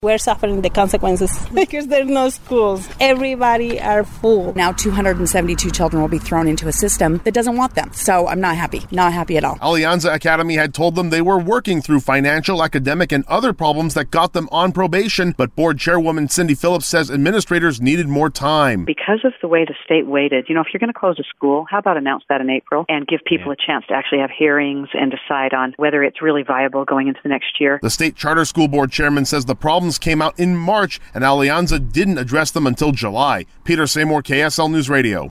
We're suffering the consequences because there's no schools. Everybody are full. Now 272 children will be thrown into a system that doesn't want them. So I'm not happy. Not happy at all. Alianza Academy had told them they were working through financial, academic, and other problems that got them on probation, but board chairwoman Cindy Phillips says administrators needed more time. Because of the way the state waited, if you're going to close a school, how about announce that in April and give people a chance to actually have hearings and decide on whether it's really viable going into the next year. The state charter school board chairman says the problems came out in March and Alianza didn't address them until July. Peter Seymour, KSL News Radio.